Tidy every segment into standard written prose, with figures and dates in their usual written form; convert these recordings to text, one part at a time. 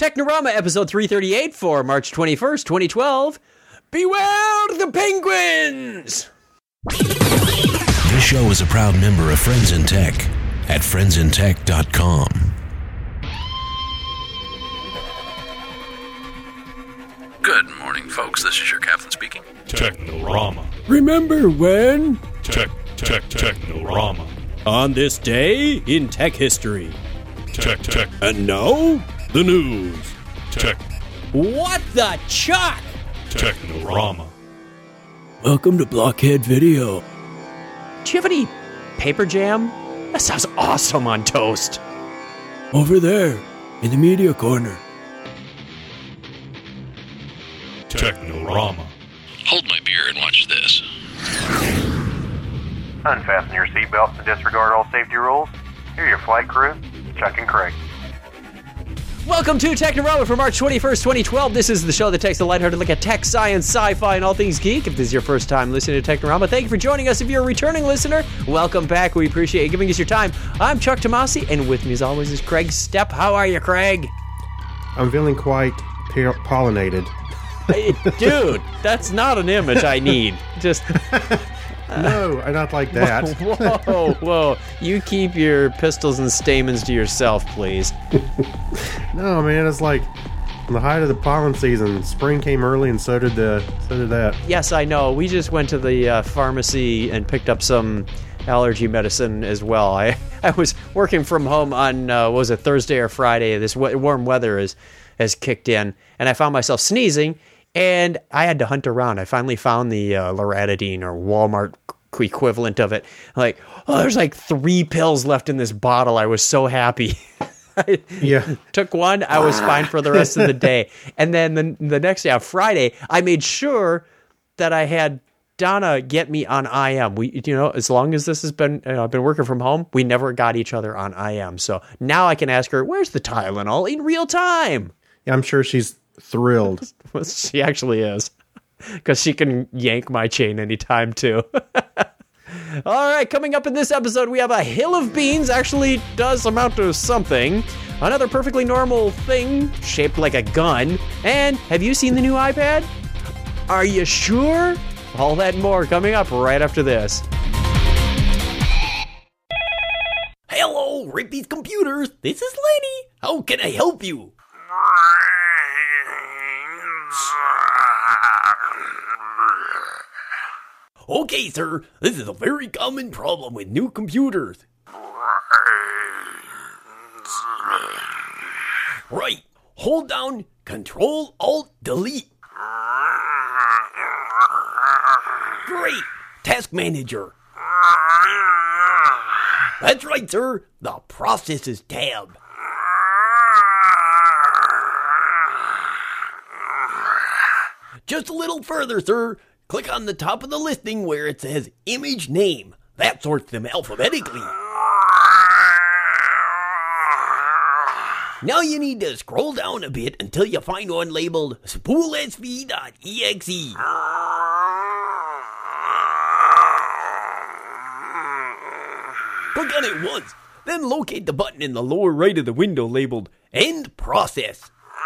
Technorama episode 338 for March 21st, 2012. Beware the penguins! This show is a proud member of Friends in Tech at friendsintech.com. Good morning, folks. This is your captain speaking. Technorama. Remember when? Technorama. On this day in tech history. Tech. And now, the news. Tech. What the chuck? Technorama. Welcome to Blockhead Video. Do you have any paper jam? That sounds awesome on toast. Over there, in the media corner. Technorama. Hold my beer and watch this. Unfasten your seatbelts and disregard all safety rules. Here are your flight crew, Chuck and Craig. Welcome to Technorama for March 21st, 2012. This is the show that takes a lighthearted look at tech, science, sci-fi, and all things geek. If this is your first time listening to Technorama, thank you for joining us. If you're a returning listener, welcome back. We appreciate you giving us your time. I'm Chuck Tomasi, and with me as always is Craig Stepp. How are you, Craig? I'm feeling quite pollinated. Dude, that's not an image I need. Just... No, I not like that. Whoa. You keep your pistils and stamens to yourself, please. No, man, it's like on the height of the pollen season. Spring came early, and so did that. Yes, I know. We just went to the pharmacy and picked up some allergy medicine as well. I was working from home on, Thursday or Friday. This warm weather has kicked in, and I found myself sneezing, and I had to hunt around. I finally found the Loratadine or Walmart equivalent of it. Like, there's like 3 pills left in this bottle. I was so happy. Yeah. Took one. I was fine for the rest of the day. And then the next day, on Friday, I made sure that I had Donna get me on IM. As long as this has been, I've been working from home, we never got each other on IM. So now I can ask her, where's the Tylenol in real time? Yeah, I'm sure she's thrilled. Well, she actually is, because she can yank my chain anytime too. All right, coming up in this episode, we have a hill of beans. Actually does amount to something. Another perfectly normal thing shaped like a gun. And have you seen the new iPad? Are you sure? All that and more coming up right after this. Hello, Rippy's Computers. This is Lenny. How can I help you? Okay, sir. This is a very common problem with new computers. Right. Hold down Control-Alt-Delete. Great. Task Manager. That's right, sir. The Processes tab. Just a little further, sir. Click on the top of the listing where it says Image Name. That sorts them alphabetically. Now you need to scroll down a bit until you find one labeled spoolsv.exe. Click on it once, then locate the button in the lower right of the window labeled End Process.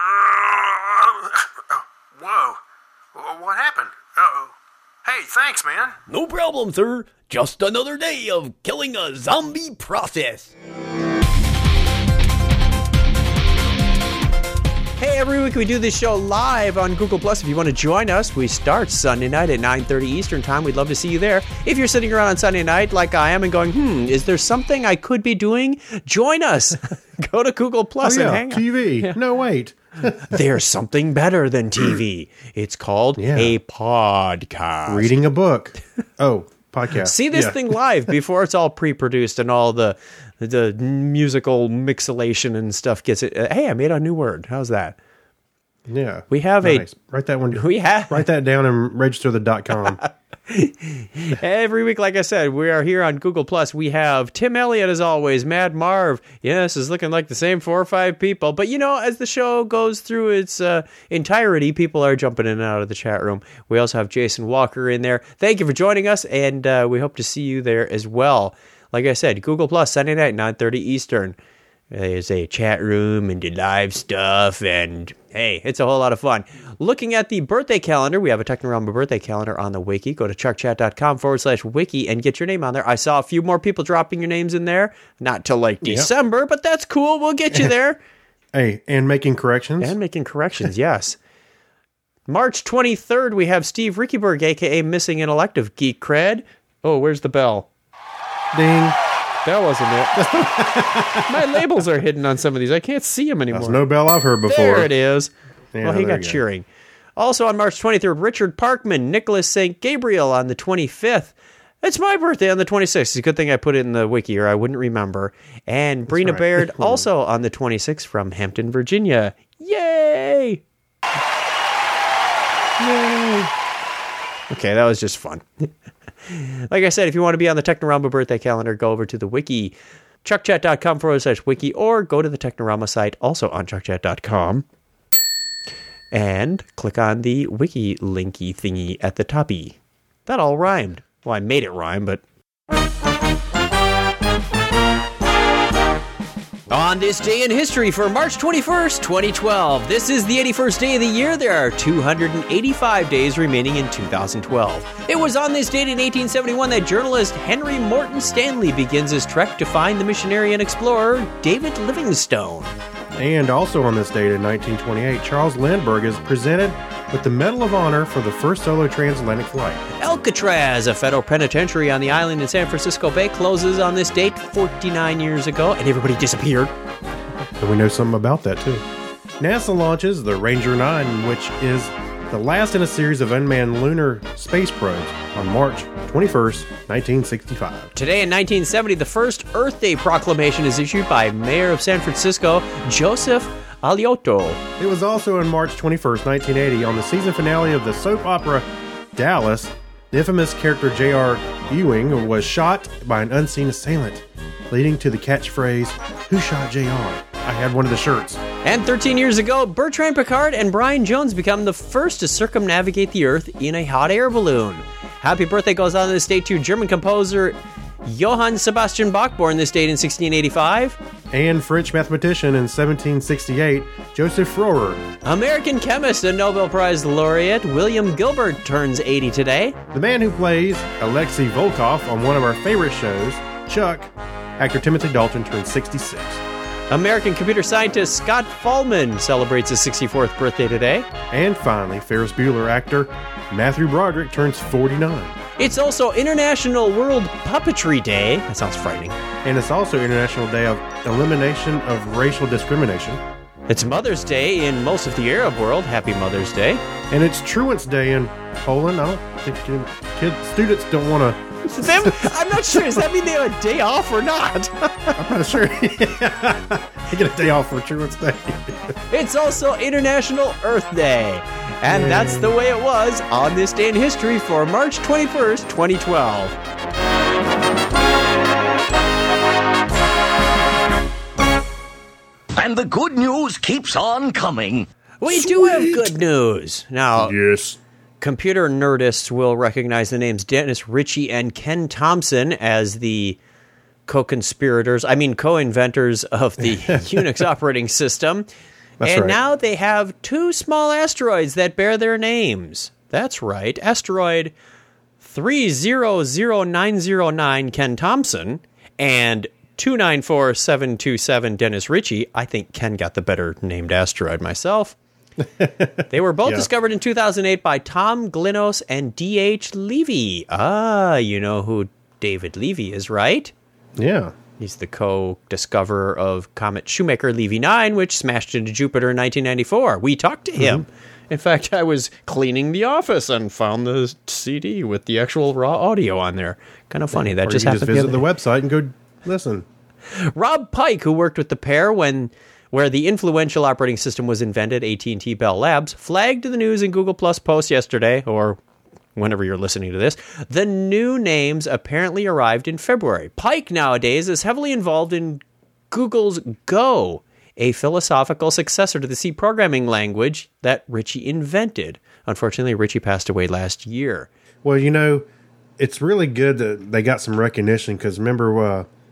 Whoa. What happened? Uh-oh. Hey, thanks, man. No problem, sir. Just another day of killing a zombie process. Hey, every week we do this show live on Google+. If you want to join us, we start Sunday night at 9:30 Eastern Time. We'd love to see you there. If you're sitting around on Sunday night like I am and going, is there something I could be doing? Join us. Go to Google+ and hang out. TV. Yeah. No, wait. There's something better than TV. It's called a podcast. Reading a book. Oh, podcast. See this thing live before it's all pre-produced and all the musical mixolation and stuff gets it. Hey, I made a new word. How's that? Yeah. We have nice. Write that one. Write that down and register the .com. Every week, like I said, we are here on Google+. We have Tim Elliott, as always, Mad Marv. Yes, is looking like the same 4 or 5 people. But, as the show goes through its entirety, people are jumping in and out of the chat room. We also have Jason Walker in there. Thank you for joining us, and we hope to see you there as well. Like I said, Google+, Sunday night, 9:30 Eastern. There's a chat room and the live stuff, and hey, it's a whole lot of fun. Looking at the birthday calendar, we have a Technorama birthday calendar on the wiki. Go to chuckchat.com/wiki and get your name on there. I saw a few more people dropping your names in there. Not till like December, but that's cool. We'll get you there. Hey, and making corrections. And making corrections, yes. March 23rd, we have Steve Rickyberg, a.k.a. Missing an Elective Geek Cred. Oh, where's the bell? Ding. That wasn't it. My labels are hidden on some of these. I can't see them anymore. That's no bell I've heard before. There it is. Yeah, well, he there got you go. cheering. Also on March 23rd, Richard Parkman, Nicholas St. Gabriel on the 25th. It's my birthday on the 26th. It's a good thing I put it in the wiki or I wouldn't remember. And Brina right. Baird also on the 26th from Hampton, Virginia. Yay! Yay! Okay, that was just fun. Like I said, if you want to be on the Technorama birthday calendar, go over to the wiki, chuckchat.com/wiki, or go to the Technorama site, also on chuckchat.com, and click on the wiki linky thingy at the toppy. That all rhymed. Well, I made it rhyme, but... On this day in history for March 21st, 2012, this is the 81st day of the year. There are 285 days remaining in 2012. It was on this date in 1871 that journalist Henry Morton Stanley begins his trek to find the missionary and explorer David Livingstone. And also on this date in 1928, Charles Lindbergh is presented with the Medal of Honor for the first solo transatlantic flight. Alcatraz, a federal penitentiary on the island in San Francisco Bay, closes on this date 49 years ago, and everybody disappeared. So we know something about that, too. NASA launches the Ranger 9, which is the last in a series of unmanned lunar space probes on March 21st, 1965. Today in 1970, the first Earth Day proclamation is issued by Mayor of San Francisco, Joseph Alioto. It was also on March 21st, 1980, on the season finale of the soap opera Dallas, the infamous character J.R. Ewing was shot by an unseen assailant, leading to the catchphrase, "Who shot J.R.?" I had one of the shirts. And 13 years ago, Bertrand Piccard and Brian Jones become the first to circumnavigate the Earth in a hot air balloon. Happy birthday goes on this date to German composer Johann Sebastian Bach, born this date in 1685. And French mathematician in 1768, Joseph Fourier. American chemist and Nobel Prize laureate William Gilbert turns 80 today. The man who plays Alexei Volkov on one of our favorite shows, Chuck, actor Timothy Dalton, turns 66. American computer scientist Scott Fahlman celebrates his 64th birthday today. And finally, Ferris Bueller actor Matthew Broderick turns 49. It's also International World Puppetry Day. That sounds frightening. And it's also International Day of Elimination of Racial Discrimination. It's Mother's Day in most of the Arab world. Happy Mother's Day. And it's Truant's Day in Poland. I don't think students don't want to... I'm not sure. Does that mean they have a day off or not? I'm not sure. They get a day off for Truant's Day. It's also International Earth Day. And that's the way it was on this day in history for March 21st, 2012. And the good news keeps on coming. We do have good news. Now, Yes. computer nerdists will recognize the names Dennis Ritchie and Ken Thompson as the co-inventors of the Unix operating system. That's right. Now they have two small asteroids that bear their names. That's right. Asteroid 300909 Ken Thompson and 294727 Dennis Ritchie. I think Ken got the better named asteroid myself. They were both discovered in 2008 by Tom Glinos and D.H. Levy. Ah, you know who David Levy is, right? Yeah. He's the co-discoverer of Comet Shoemaker-Levy 9, which smashed into Jupiter in 1994. We talked to him. In fact, I was cleaning the office and found the CD with the actual raw audio on there. Kind of funny. That Or just you can happened. just visit the website and go listen. Rob Pike, who worked with the pair where the influential operating system was invented, AT&T Bell Labs, flagged the news in Google Plus post yesterday, or whenever you're listening to this. The new names apparently arrived in February. Pike nowadays is heavily involved in Google's Go, a philosophical successor to the C programming language that Ritchie invented. Unfortunately, Ritchie passed away last year. Well, you know, it's really good that they got some recognition because remember,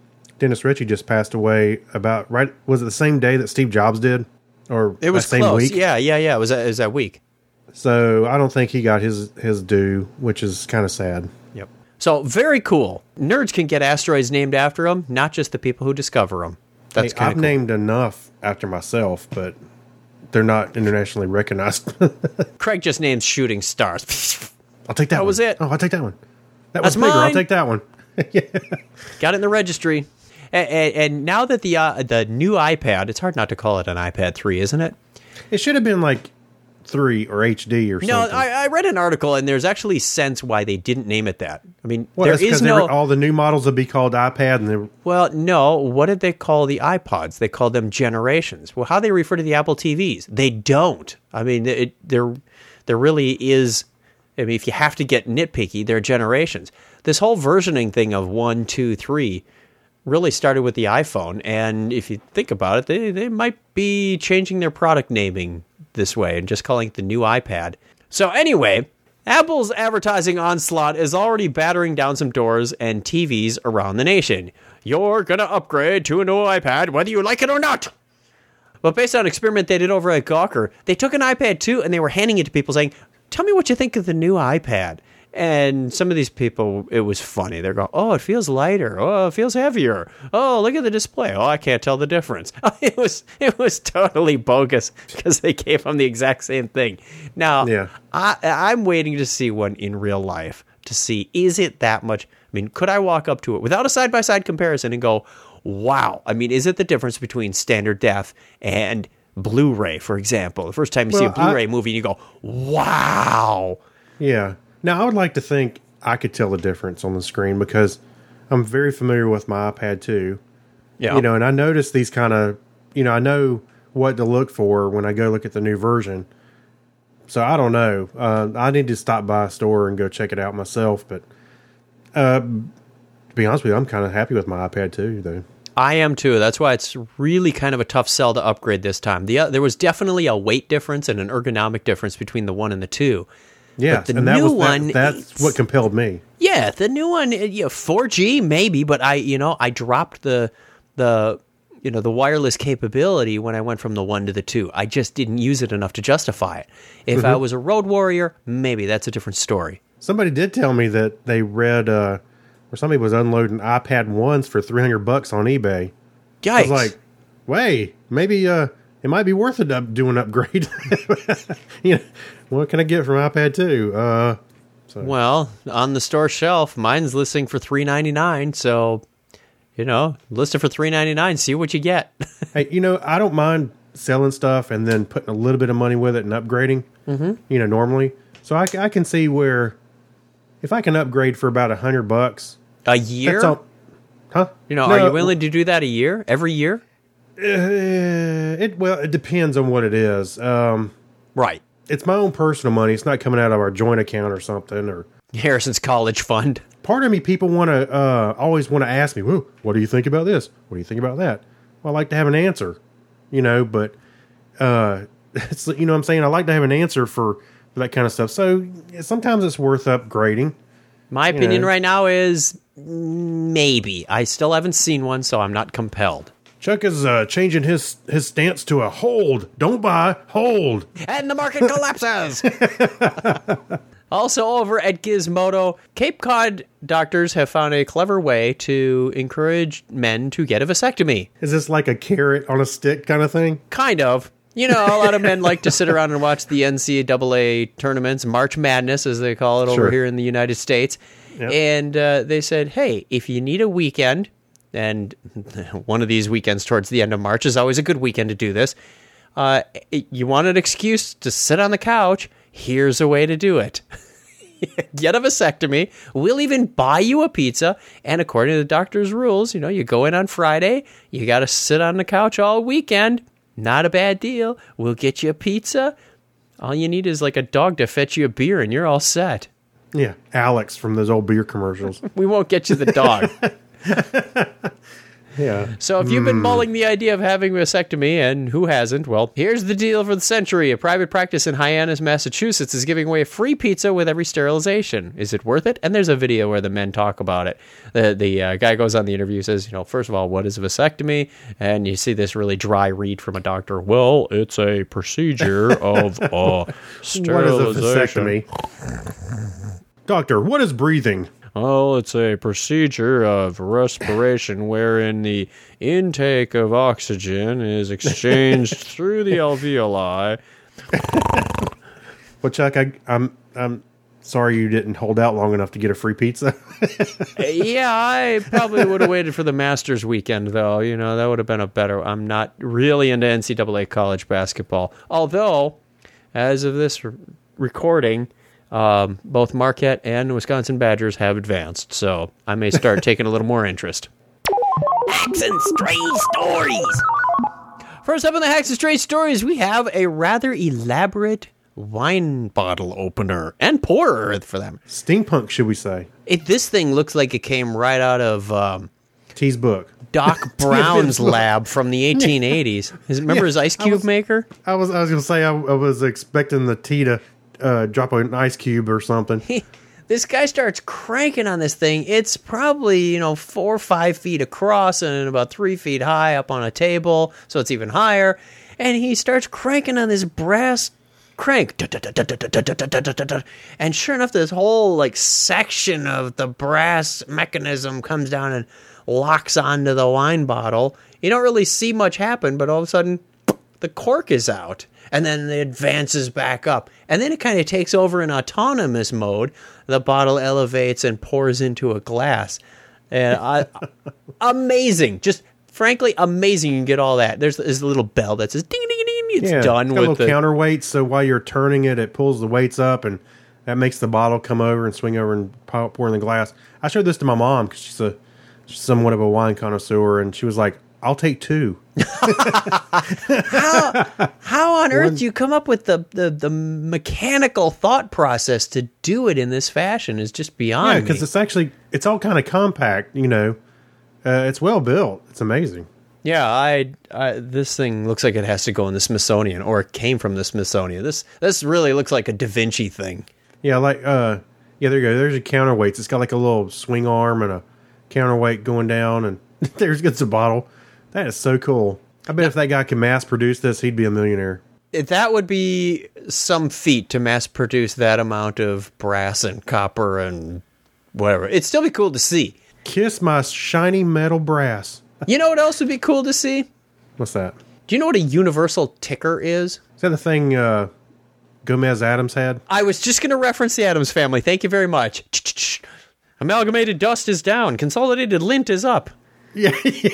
Dennis Ritchie just passed away was it the same day that Steve Jobs did? Or It was that same close. week? Yeah. It was that week. So I don't think he got his due, which is kind of sad. Yep. So very cool. Nerds can get asteroids named after them, not just the people who discover them. That's kind I've of cool. named enough after myself, but they're not internationally recognized. Craig just names shooting stars. I'll take that one. was it. Oh, I'll take that one. That That's was bigger. mine. I'll take that one. Got it in the registry. And now that the new iPad, it's hard not to call it an iPad 3, isn't it? It should have been like 3 or HD or No, something. I read an article, and there's actually sense why they didn't name it that. I mean, Well, there that's is because no... all the new models would be called iPad, and they were, Well, no. What did they call the iPods? They called them generations. Well, how do they refer to the Apple TVs? They don't. I mean, there really is... I mean, if you have to get nitpicky, they're generations. This whole versioning thing of 1, 2, 3 really started with the iPhone, and if you think about it, they might be changing their product naming this way and just calling it the new iPad. So anyway, Apple's advertising onslaught is already battering down some doors and TVs around the nation. You're gonna upgrade to a new iPad whether you like it or not. But based on an experiment they did over at Gawker, they took an iPad 2 and they were handing it to people saying, tell me what you think of the new iPad. And some of these people, it was funny. They're going, oh, it feels lighter. Oh, it feels heavier. Oh, look at the display. Oh, I can't tell the difference. It was totally bogus because they gave them the exact same thing. Now, Yeah. I'm waiting to see one in real life to see, is it that much? I mean, could I walk up to it without a side-by-side comparison and go, wow. I mean, is it the difference between standard def and Blu-ray, for example? The first time you see a Blu-ray movie and you go, wow. yeah. Now, I would like to think I could tell the difference on the screen because I'm very familiar with my iPad 2. Yeah. You know, and I notice these kind of, I know what to look for when I go look at the new version. So I don't know. I need to stop by a store and go check it out myself. But to be honest with you, I'm kind of happy with my iPad 2, though. I am too. That's why it's really kind of a tough sell to upgrade this time. There was definitely a weight difference and an ergonomic difference between the 1 and the 2. Yeah, But the and new one, that's what compelled me. Yeah, the new one, 4G maybe, but I dropped the wireless capability when I went from the 1 to the 2. I just didn't use it enough to justify it. If I was a road warrior, maybe that's a different story. Somebody did tell me that they read where somebody was unloading iPad 1s for $300 on eBay. Yikes. I was like, wait, maybe it might be worth it to do an upgrade. What can I get from iPad 2? Well, on the store shelf, mine's listing for $3.99, so, list it for $3.99, see what you get. Hey, I don't mind selling stuff and then putting a little bit of money with it and upgrading, normally. So I can see where if I can upgrade for about $100... A year? That's all, huh? Are you willing to do that a year? Every year? It depends on what it is. Right. It's my own personal money. It's not coming out of our joint account or something. Or Harrison's college fund. part of me, people want to always want to ask me, "Whoa, what do you think about this? What do you think about that?" Well, I like to have an answer, but it's what I'm saying. I like to have an answer for that kind of stuff. So sometimes it's worth upgrading. My opinion right now is maybe. I still haven't seen one, so I'm not compelled. Chuck is changing his stance to a hold. Don't buy, hold. And the market collapses. Also over at Gizmodo, Cape Cod doctors have found a clever way to encourage men to get a vasectomy. Is this like a carrot on a stick kind of thing? Kind of. A lot of men like to sit around and watch the NCAA tournaments, March Madness, as they call it over here in the United States. Yep. And they said, hey, if you need a weekend, and one of these weekends towards the end of March is always a good weekend to do this, you want an excuse to sit on the couch, here's a way to do it. Get a vasectomy. We'll even buy you a pizza. And according to the doctor's rules, you go in on Friday, you got to sit on the couch all weekend. Not a bad deal. We'll get you a pizza. All you need is like a dog to fetch you a beer and you're all set. Yeah, Alex from those old beer commercials. We won't get you the dog. Yeah. So if you've been mulling the idea of having a vasectomy, and who hasn't, well, here's the deal for the century. A private practice in Hyannis, Massachusetts is giving away a free pizza with every sterilization. Is it worth it? And there's a video where the men talk about it. The guy goes on the interview, says, first of all, what is a vasectomy? And you see this really dry read from a doctor. Well, it's a procedure of sterilization. What is a vasectomy? Doctor, what is breathing? Oh, it's a procedure of respiration wherein the intake of oxygen is exchanged through the alveoli. Well, Chuck, I'm sorry you didn't hold out long enough to get a free pizza. Yeah, I probably would have waited for the Masters weekend, though. That would have been a better... I'm not really into NCAA college basketball. Although, as of this recording... both Marquette and Wisconsin Badgers have advanced, so I may start taking a little more interest. Hacks and Stray Stories. First up in the Hacks and Stray Stories, we have a rather elaborate wine bottle opener and pourer for them. Steampunk, should we say? This thing looks like it came right out of T's book. Doc Brown's lab from the 1880s. Remember his ice cube maker? I was going to say I was expecting the T to drop an ice cube or something. This guy starts cranking on this thing. It's probably, 4 or 5 feet across and about 3 feet high up on a table, so it's even higher. And he starts cranking on this brass crank. And sure enough, this whole section of the brass mechanism comes down and locks onto the wine bottle. You don't really see much happen, but all of a sudden, the cork is out. And then it advances back up. And then it kind of takes over in autonomous mode. The bottle elevates and pours into a glass. And amazing. Just frankly, amazing. You can get all that. There's a little bell that says ding, ding, ding. It's done with with the counterweight. So while you're turning it, it pulls the weights up. And that makes the bottle come over and swing over and pour in the glass. I showed this to my mom because she's somewhat of a wine connoisseur. And she was like, I'll take 2. How on earth do you come up with the mechanical thought process to do it in this fashion is just beyond me. Because it's all kind of compact, it's well built. It's amazing. Yeah, this thing looks like it has to go in the Smithsonian, or it came from the Smithsonian. This really looks like a Da Vinci thing. Yeah, there you go. There's a counterweight. It's got a little swing arm and a counterweight going down, and there's a bottle. That is so cool. I bet if that guy could mass produce this, he'd be a millionaire. That would be some feat to mass produce that amount of brass and copper and whatever. It'd still be cool to see. Kiss my shiny metal brass. You know what else would be cool to see? What's that? Do you know what a universal ticker is? Is that the thing Gomez Adams had? I was just going to reference the Addams family. Thank you very much. Amalgamated dust is down. Consolidated lint is up. Yeah.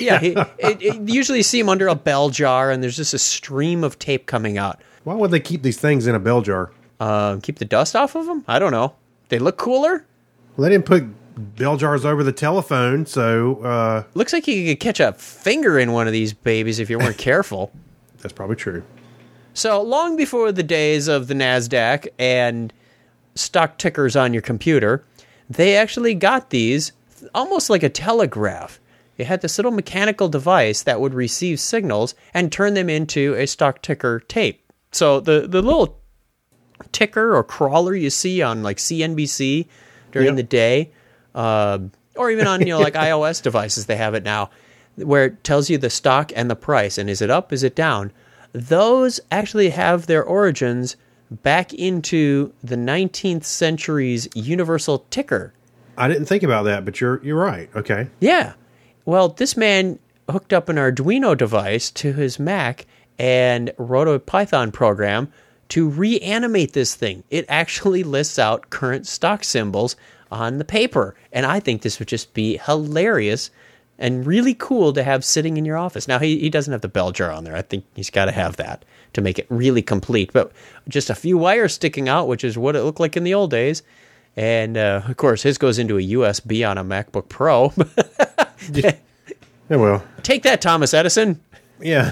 It usually see them under a bell jar, and there's just a stream of tape coming out. Why would they keep these things in a bell jar? Keep the dust off of them? I don't know. They look cooler? Well, they didn't put bell jars over the telephone, so... Looks like you could catch a finger in one of these babies if you weren't careful. That's probably true. So, long before the days of the NASDAQ and stock tickers on your computer, they actually got these almost like a telegraph. It had this little mechanical device that would receive signals and turn them into a stock ticker tape. So the little ticker or crawler you see on CNBC during the day, or even on iOS devices, they have it now, where it tells you the stock and the price, and is it up, is it down? Those actually have their origins back into the 19th century's universal ticker. I didn't think about that, but you're right. Okay. Yeah. Well, this man hooked up an Arduino device to his Mac and wrote a Python program to reanimate this thing. It actually lists out current stock symbols on the paper. And I think this would just be hilarious and really cool to have sitting in your office. Now, he doesn't have the bell jar on there. I think he's got to have that to make it really complete. But just a few wires sticking out, which is what it looked like in the old days. And, of course, his goes into a USB on a MacBook Pro. Yeah, well. Take that, Thomas Edison. Yeah.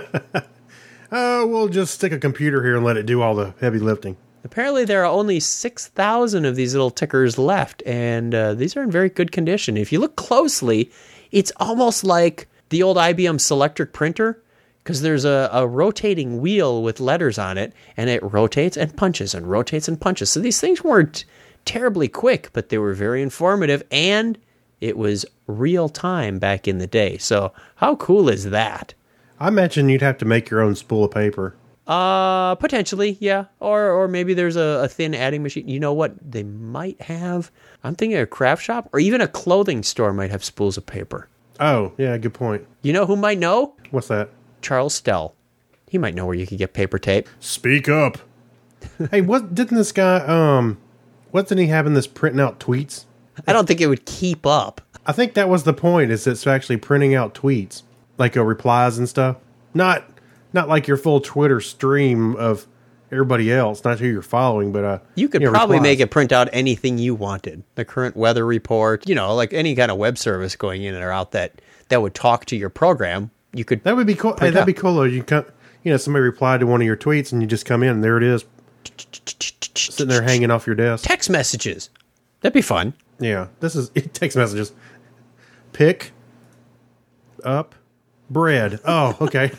We'll just stick a computer here and let it do all the heavy lifting. Apparently, there are only 6,000 of these little tickers left, and these are in very good condition. If you look closely, it's almost like the old IBM Selectric printer, because there's a rotating wheel with letters on it, and it rotates and punches and rotates and punches. So these things weren't terribly quick, but they were very informative, and it was real time back in the day. So how cool is that? I imagine you'd have to make your own spool of paper. Potentially, yeah. Or maybe there's a thin adding machine. You know what they might have? I'm thinking a craft shop or even a clothing store might have spools of paper. Oh, yeah, good point. You know who might know? What's that? Charles Stell. He might know where you could get paper tape. Speak up. Hey, didn't this guy, wasn't he having this printing out tweets? I don't think it would keep up. I think that was the point, is it's actually printing out tweets, like replies and stuff. Not like your full Twitter stream of everybody else, not who you're following, but you could probably replies. make it print out anything you wanted. The current weather report, like any kind of web service going in or out that would talk to your program. You could. That would be cool. Hey, that'd be cool though. You come, somebody replied to one of your tweets, and you just come in, and there it is, sitting there hanging off your desk. Text messages. That'd be fun. Yeah, this is text messages. Pick up bread. Oh, okay.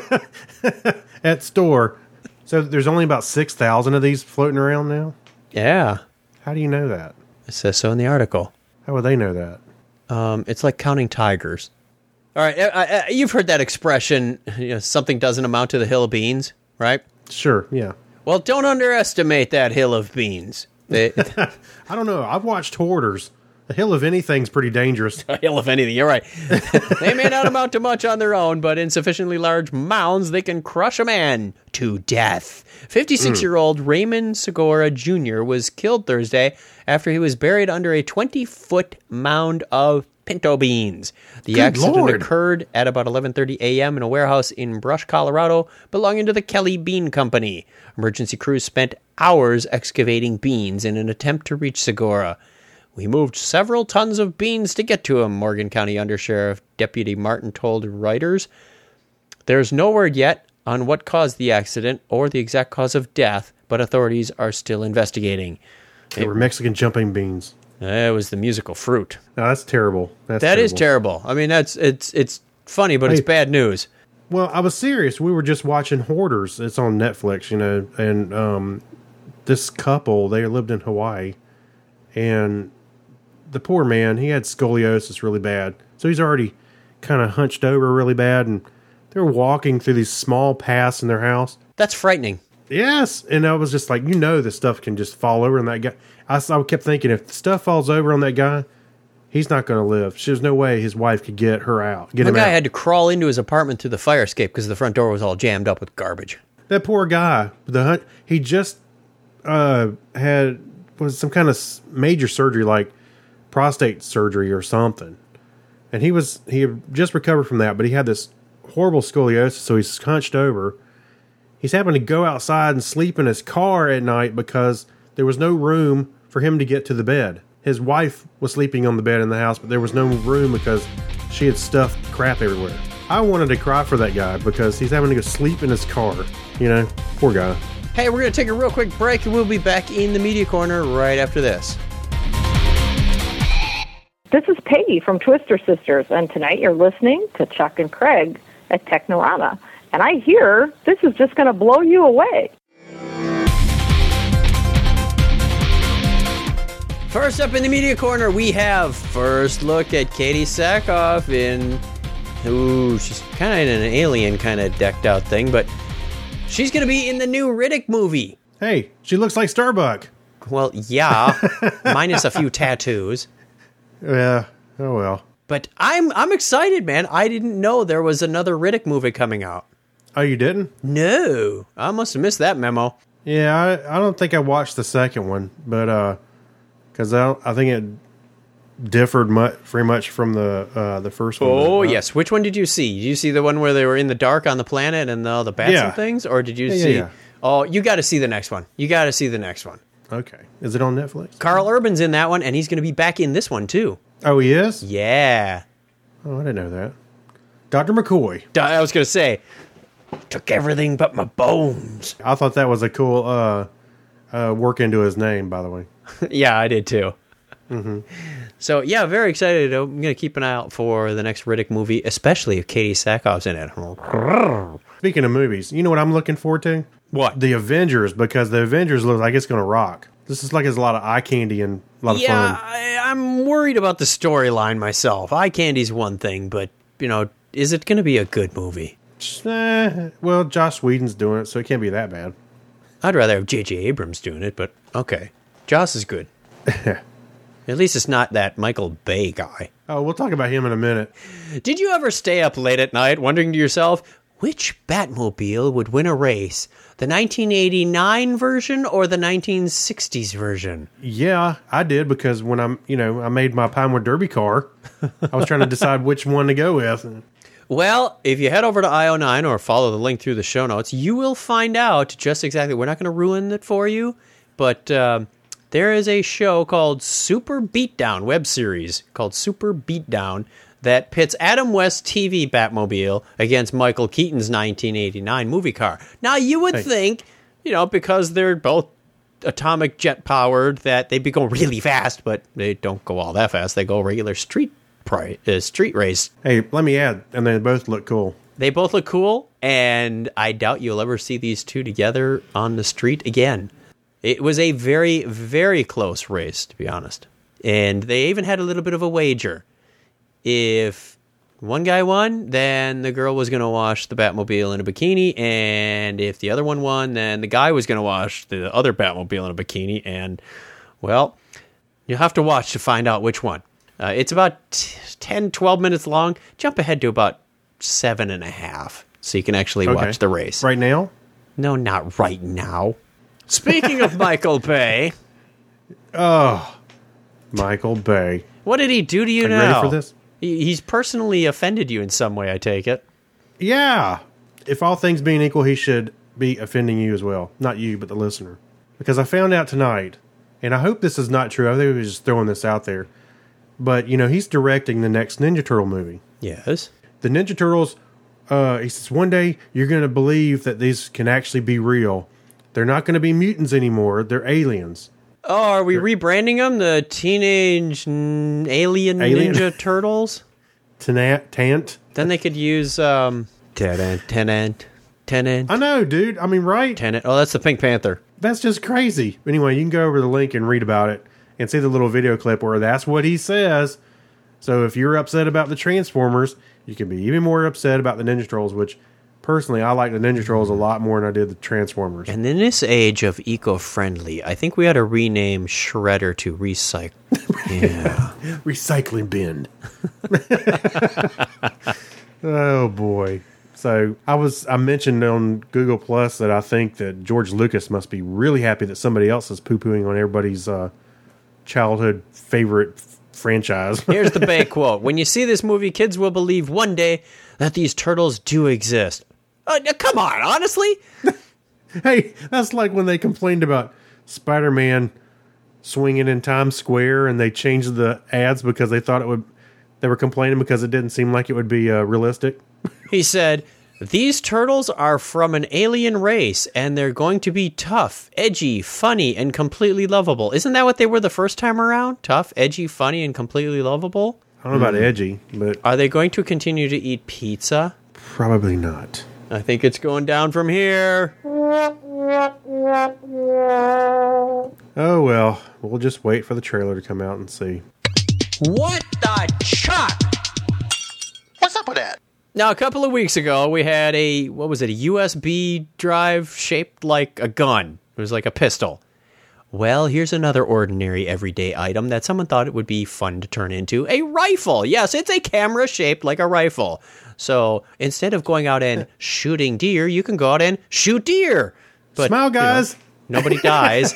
At store. So there's only about 6,000 of these floating around now? Yeah. How do you know that? It says so in the article. How would they know that? It's like counting tigers. All right, you've heard that expression, something doesn't amount to the hill of beans, right? Sure, yeah. Well, don't underestimate that hill of beans. I don't know. I've watched Hoarders. The hill of anything's pretty dangerous. A hill of anything, you're right. They may not amount to much on their own, but in sufficiently large mounds, they can crush a man to death. 56-year-old Raymond Segura Jr. was killed Thursday after he was buried under a 20-foot mound of pinto beans. The accident occurred at about 11:30 a.m. in a warehouse in Brush, Colorado, belonging to the Kelly Bean Company. Emergency crews spent hours excavating beans in an attempt to reach Segura. We moved several tons of beans to get to him, Morgan County Undersheriff Deputy Martin told writers. There's no word yet on what caused the accident or the exact cause of death, but authorities are still investigating. They were Mexican jumping beans. It was the musical fruit. No, that's terrible. That is terrible. I mean, it's funny, but it's bad news. Well, I was serious. We were just watching Hoarders. It's on Netflix, and this couple, they lived in Hawaii, and the poor man, he had scoliosis really bad. So he's already kind of hunched over really bad, and they're walking through these small paths in their house. That's frightening. Yes, and I was just like, this stuff can just fall over on that guy. I kept thinking, if stuff falls over on that guy, he's not going to live. There's no way his wife could get her out. One guy had to crawl into his apartment through the fire escape because the front door was all jammed up with garbage. That poor guy, he just had some kind of major surgery, like prostate surgery or something, and he had just recovered from that, but he had this horrible scoliosis, so he's hunched over. He's having to go outside and sleep in his car at night because there was no room for him to get to the bed. His wife was sleeping on the bed in the house, but there was no room because she had stuffed crap everywhere. I wanted to cry for that guy because he's having to go sleep in his car. Poor guy. Hey, we're going to take a real quick break, and we'll be back in the Media Corner right after this. This is Peggy from Twister Sisters, and tonight you're listening to Chuck and Craig at Technorama. And I hear this is just going to blow you away. First up in the Media Corner, we have first look at Katie Sackhoff she's kind of in an alien kind of decked out thing, but she's going to be in the new Riddick movie. Hey, she looks like Starbuck. Well, yeah, minus a few tattoos. Yeah, oh well. But I'm excited, man. I didn't know there was another Riddick movie coming out. Oh, you didn't? No, I must have missed that memo. Yeah, I don't think I watched the second one, but because I think it differed very much from the first one. Oh, yes. Which one did you see? Did you see the one where they were in the dark on the planet and all the bats and things? Or did you see... Yeah. Oh, you got to see the next one. Okay. Is it on Netflix? Carl Urban's in that one, and he's going to be back in this one, too. Oh, he is? Yeah. Oh, I didn't know that. Dr. McCoy. I was going to say, took everything but my bones. I thought that was a cool work into his name, by the way. Yeah, I did, too. So, yeah, very excited. I'm going to keep an eye out for the next Riddick movie, especially if Katie Sackhoff's in it. Speaking of movies, you know what I'm looking forward to? What? The Avengers, because the Avengers looks like it's going to rock. This is like there's a lot of eye candy and a lot of Yeah, fun. I'm worried about the storyline myself. Eye candy's one thing, but, is it going to be a good movie? Well, Joss Whedon's doing it, so it can't be that bad. I'd rather have J.J. Abrams doing it, but okay. Joss is good. At least it's not that Michael Bay guy. Oh, we'll talk about him in a minute. Did you ever stay up late at night wondering to yourself, which Batmobile would win a race? The 1989 version or the 1960s version? Yeah, I did, because when I made my Pinewood Derby car, I was trying to decide which one to go with. Well, if you head over to IO9 or follow the link through the show notes, you will find out just exactly. We're not going to ruin it for you, but there is a show called Super Beatdown, web series called Super Beatdown, that pits Adam West's TV Batmobile against Michael Keaton's 1989 movie car. Now, you would think, because they're both atomic jet powered, that they'd be going really fast, but they don't go all that fast. They go regular street race. Hey, let me add, and they both look cool. They both look cool, and I doubt you'll ever see these two together on the street again. It was a very, very close race, to be honest. And they even had a little bit of a wager. If one guy won, then the girl was going to wash the Batmobile in a bikini, and if the other one won, then the guy was going to wash the other Batmobile in a bikini, and, well, you'll have to watch to find out which one. It's about 10, 12 minutes long. Jump ahead to about 7.5, so you can actually watch the race. Right now? No, not right now. Speaking of Michael Bay. Oh, Michael Bay. What did he do to you now? Are you ready for this? He's personally offended you in some way, I take it. Yeah. If all things being equal, he should be offending you as well. Not you, but the listener. Because I found out tonight, and I hope this is not true. I think I was just throwing this out there. But, he's directing the next Ninja Turtle movie. Yes. The Ninja Turtles, he says, one day you're going to believe that these can actually be real. They're not going to be mutants anymore. They're aliens. Oh, are we rebranding them? The Teenage Alien Ninja Turtles? Tant. Then they could use, Tenant. I know, dude. I mean, right? Tenant. Oh, that's the Pink Panther. That's just crazy. Anyway, you can go over the link and read about it and see the little video clip where that's what he says. So if you're upset about the Transformers, you can be even more upset about the Ninja Turtles, which personally I like the Ninja Turtles a lot more than I did the Transformers. And in this age of eco-friendly, I think we ought to rename Shredder to Recycle. Yeah. Recycling bin. Oh boy. So I mentioned on Google Plus that I think that George Lucas must be really happy that somebody else is poo-pooing on everybody's childhood favorite franchise. Here's the Bay quote. When you see this movie, kids will believe one day that these turtles do exist. Come on, honestly? Hey, that's like when they complained about Spider-Man swinging in Times Square and they changed the ads because they thought they were complaining because it didn't seem like it would be realistic. He said, these turtles are from an alien race, and they're going to be tough, edgy, funny, and completely lovable. Isn't that what they were the first time around? Tough, edgy, funny, and completely lovable? I don't know about edgy, but... Are they going to continue to eat pizza? Probably not. I think it's going down from here. Oh, well. We'll just wait for the trailer to come out and see. What the chuck? What's up with that? Now, a couple of weeks ago, we had a USB drive shaped like a gun. It was like a pistol. Well, here's another ordinary everyday item that someone thought it would be fun to turn into a rifle. Yes, it's a camera shaped like a rifle. So instead of going out and shooting deer, you can go out and shoot deer. But, smile, guys. Nobody dies.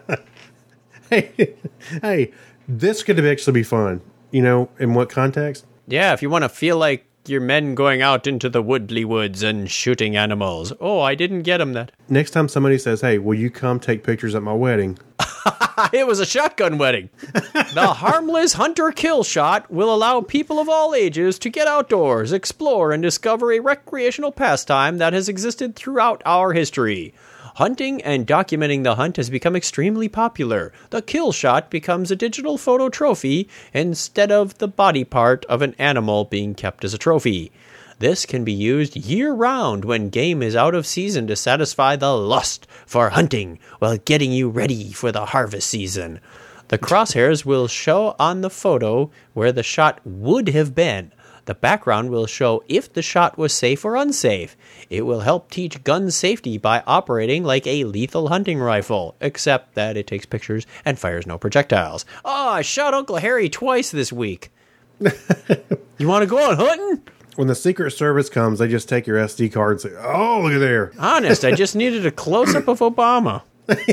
Hey, this could actually be fun. In what context? Yeah, if you want to feel like your men going out into the woodly woods and shooting animals. Oh, I didn't get him that. Next time somebody says, hey, will you come take pictures at my wedding? It was a shotgun wedding. The harmless hunter-kill shot will allow people of all ages to get outdoors, explore, and discover a recreational pastime that has existed throughout our history. Hunting and documenting the hunt has become extremely popular. The kill shot becomes a digital photo trophy instead of the body part of an animal being kept as a trophy. This can be used year-round when game is out of season to satisfy the lust for hunting while getting you ready for the harvest season. The crosshairs will show on the photo where the shot would have been. The background will show if the shot was safe or unsafe. It will help teach gun safety by operating like a lethal hunting rifle, except that it takes pictures and fires no projectiles. Oh, I shot Uncle Harry twice this week. You want to go out hunting? When the Secret Service comes, they just take your SD card and say, oh, look at there. Honest, I just needed a close-up of Obama.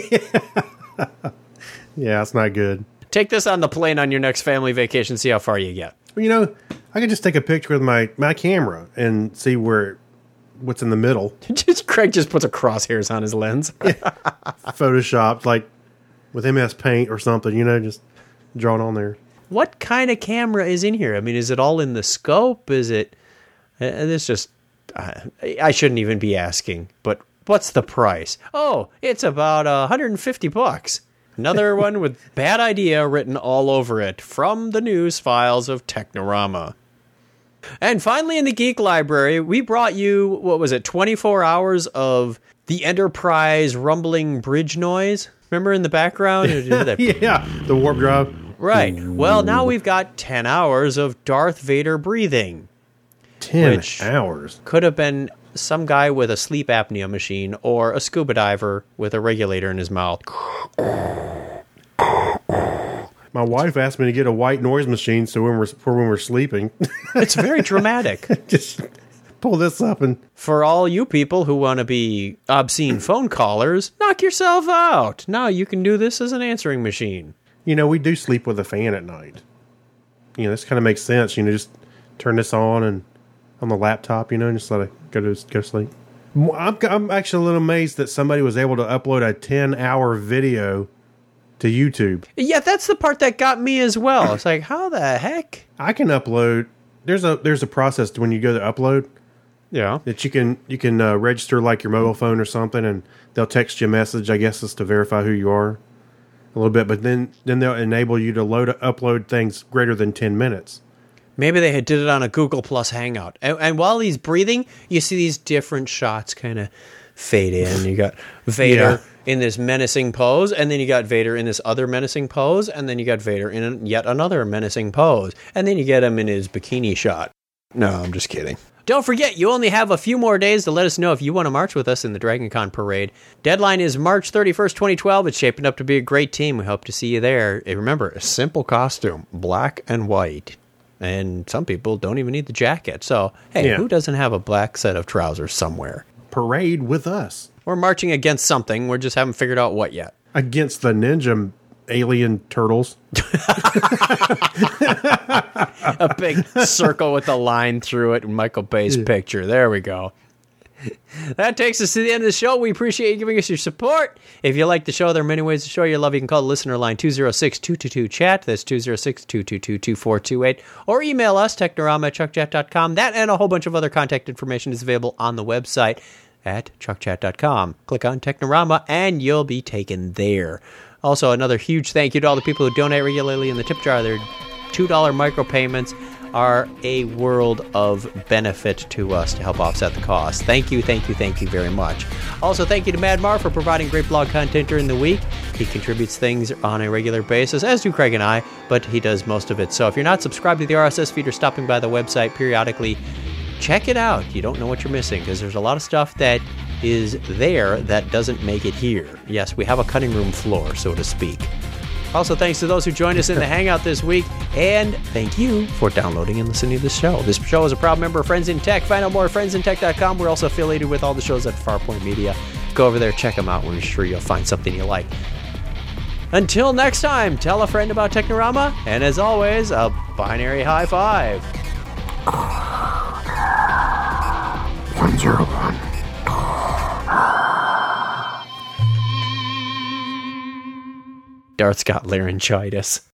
Yeah, it's not good. Take this on the plane on your next family vacation, see how far you get. Well, you know, I could just take a picture with my camera and see what's in the middle. Craig just puts a crosshairs on his lens. Photoshopped, like with MS Paint or something, you know, just draw it on there. What kind of camera is in here? I mean, is it all in the scope? Is it... This just... I shouldn't even be asking, but what's the price? Oh, it's about $150. Another one with bad idea written all over it from the news files of Technorama. And finally, in the Geek Library, we brought you, 24 hours of the Enterprise rumbling bridge noise? Remember in the background? Yeah, the warp drive. Right. Well, now we've got 10 hours of Darth Vader breathing. 10 hours? Could have been some guy with a sleep apnea machine or a scuba diver with a regulator in his mouth. My wife asked me to get a white noise machine so when we're sleeping. It's very dramatic. Just pull this up and... For all you people who want to be obscene phone callers, knock yourself out. Now you can do this as an answering machine. You know, we do sleep with a fan at night. You know, this kind of makes sense. You know, just turn this on and on the laptop, you know, and just let it go to sleep. I'm actually a little amazed that somebody was able to upload a 10-hour video to YouTube. Yeah, that's the part that got me as well. It's like, how the heck? I can upload. There's a process when you go to upload. Yeah. That you can register like your mobile phone or something, and they'll text you a message. I guess it's to verify who you are a little bit, but then they'll enable you to upload things greater than 10 minutes. Maybe they did it on a Google Plus Hangout. And while he's breathing, you see these different shots kind of fade in. You got Vader in this menacing pose, and then you got Vader in this other menacing pose, and then you got Vader in yet another menacing pose, and then you get him in his bikini shot. No, I'm just kidding. Don't forget, you only have a few more days to let us know if you want to march with us in the DragonCon parade. Deadline is March 31st, 2012. It's shaping up to be a great team. We hope to see you there. And remember, a simple costume, black and white. And some people don't even need the jacket. So, hey, who doesn't have a black set of trousers somewhere? Parade with us. We're marching against something. We just haven't figured out what yet. Against the ninja alien turtles. A big circle with a line through it and Michael Bay's picture. There we go. That takes us to the end of the show. We appreciate you giving us your support. If you like the show, there are many ways to show your love. You can call the listener line 206-222-CHAT. That's 206-222-2428. Or email us, technorama@chuckchat.com. That and a whole bunch of other contact information is available on the website at chuckchat.com. Click on Technorama and you'll be taken there. Also, another huge thank you to all the people who donate regularly in the tip jar. Their $2 micropayments are a world of benefit to us to help offset the cost. Thank you very much. Also, thank you to Mad Mar for providing great blog content during the week. He contributes things on a regular basis, as do Craig and I, but he does most of it. So if you're not subscribed to the RSS feed or stopping by the website periodically, check it out. You don't know what you're missing, because there's a lot of stuff that is there that doesn't make it here. Yes, we have a cutting room floor, so to speak. Also, thanks to those who joined us in the Hangout this week, and thank you for downloading and listening to this show. This show is a proud member of Friends in Tech. Find out more at friendsintech.com. We're also affiliated with all the shows at Farpoint Media. Go over there, check them out. We're sure you'll find something you like. Until next time, tell a friend about Technorama, and as always, a binary high five. 101. Darth's got laryngitis.